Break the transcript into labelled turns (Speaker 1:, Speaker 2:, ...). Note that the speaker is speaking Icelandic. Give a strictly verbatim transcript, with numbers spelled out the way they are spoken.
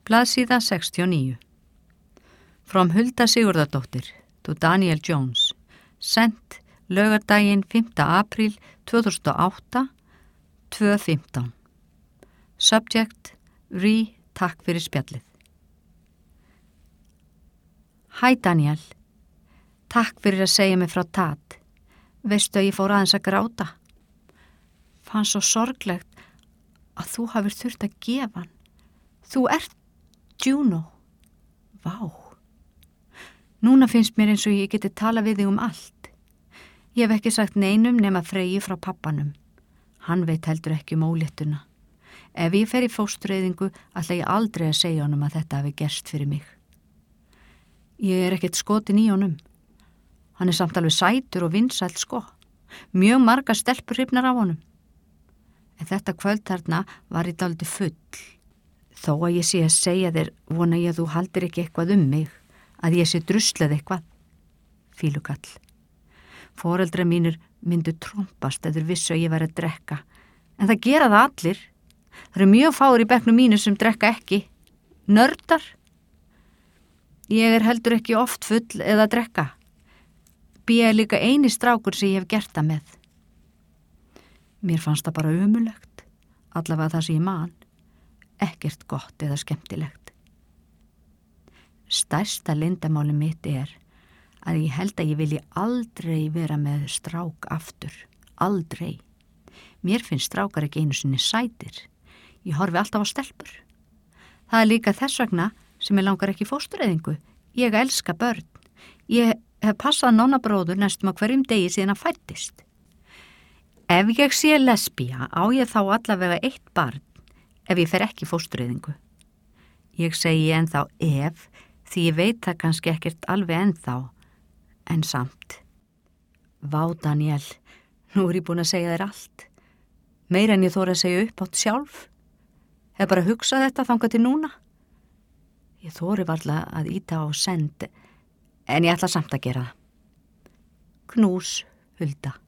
Speaker 1: Blaðsíða sextíu og níu. From Hulda Sigurðardóttir to Daniel Jones. Sent laugardaginn fimmta apríl tvö þúsund og átta, tvö fimmtán. Subject: Re, takk fyrir spjallið. Hæ Daniel, takk fyrir að segja mig frá Tad. Veistu að ég fór aðeins að gráta? Fann svo sorglegt að þú hafir þurft að gefa hann. Þú ert Juno. Vá. Núna finnst mér eins og ég geti tala við þig um allt. Ég hef ekki sagt neinum nema Freyju frá pappanum. Hann veit heldur ekki um óléttuna. Ef ég fer í fóstureyðingu ætla ég aldrei að segja honum að þetta hafi gerst fyrir mig. Ég er ekkert skotin í honum. Hann er samt alveg sætur og vinsæll sko. Mjög margar stelpur hrifnar af honum. En þetta kvöld þarna var ég dálítið full. Þó að ég sé að segja þér vona ég að þú haldir ekki eitthvað um mig, að ég sé druslað eitthvað. Fílukall. Foreldrar mínir myndu trompast eða vissu að ég væri að drekka. En það gera það allir. Það eru mjög fáir í bekknum mínu sem drekka ekki. Nördar. Ég er heldur ekki oft full eða að drekka. Bía er líka eini strákur sem ég hef gert það með. Mér fannst það bara ömurlegt. Allavega það sem ég man. Ekkert gott eða skemmtilegt. Stærsta leyndamáli mitt er að ég held að ég vilji aldrei vera með strák aftur. Aldrei. Mér finnst strákar ekki einu sinni sætir. Ég horfi alltaf á stelpur. Það er líka þess vegna sem ég langar ekki í fóstureyðingu. Ég elska börn. Ég hef passað nonnabróður næstum á hverjum degi síðan að fæddist. Ef ég sé lesbía á ég þá allavega eitt barn ef ég fer ekki í fóstureyðingu. Ég segi ennþá ef, því ég veit það kannski ekkert alveg ennþá, en samt. Vá Daniel, nú er ég búin að segja þér allt. Meira en ég þori að segja upp átt sjálf. Hef bara hugsað þetta þangað til núna. Ég þori varla að íta á send, en ég ætla samt að gera það. Knús, Hulda.